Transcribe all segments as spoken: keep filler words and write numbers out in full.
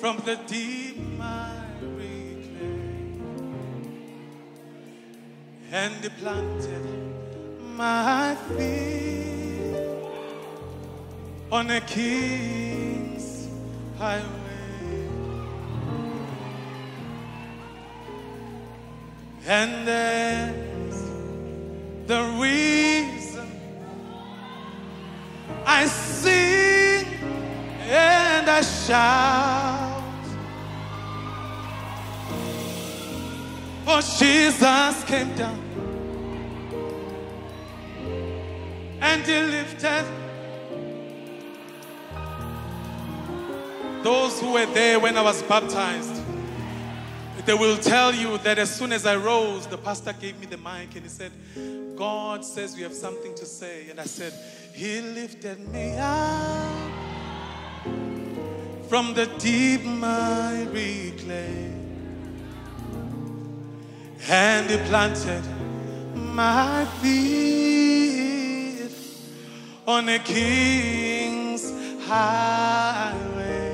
from the deep miry clay, and He planted my feet on a king's highway. And that's the reason I sing and I shout, for Jesus came down and He lifted those who were there when I was baptized. They will tell you that as soon as I rose, the pastor gave me the mic and he said, God says we have something to say. And I said, He lifted me up from the deep miry clay, and He planted my feet on a king's highway.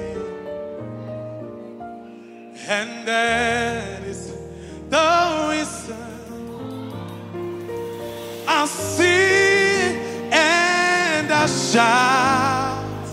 And that is the reason I sing and I shout,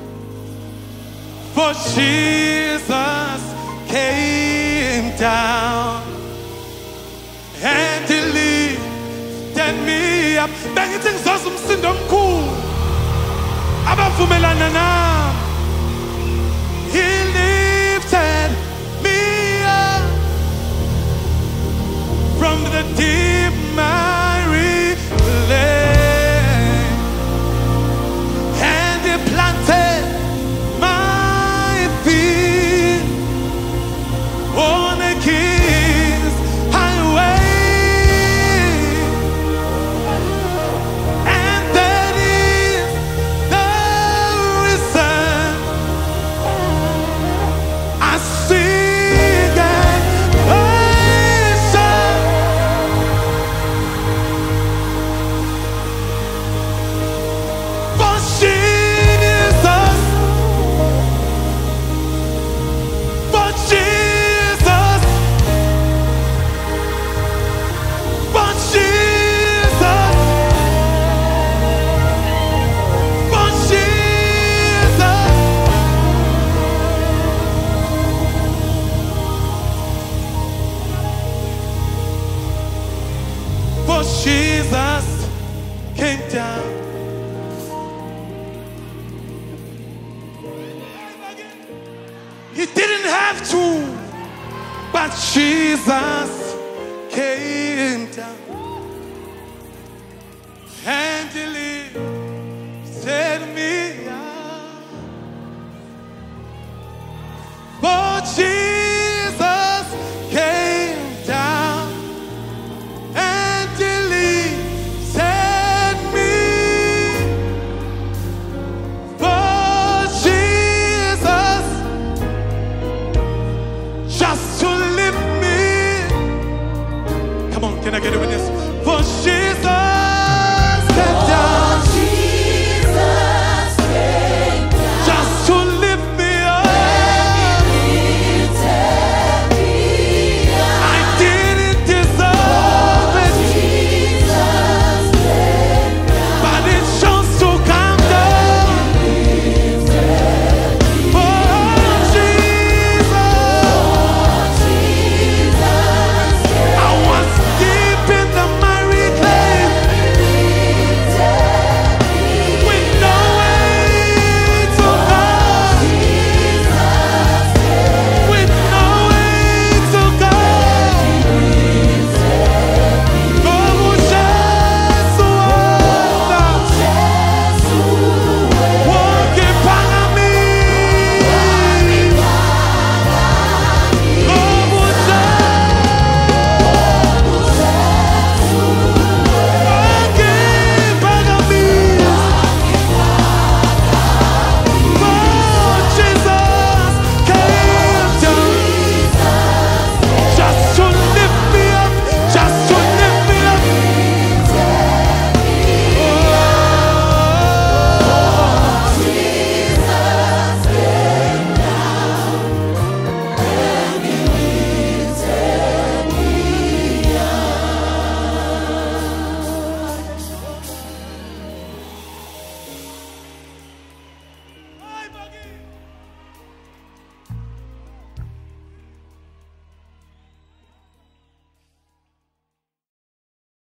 for Jesus came down and He lifted me up. Bengithi ngizoza umsindo omkhulu abavumelana nami. He lifted from the deep miry clay, and He planted my feet on a king's highway. And that is the reason I sing. For Jesus came down. He didn't have to, but Jesus came down.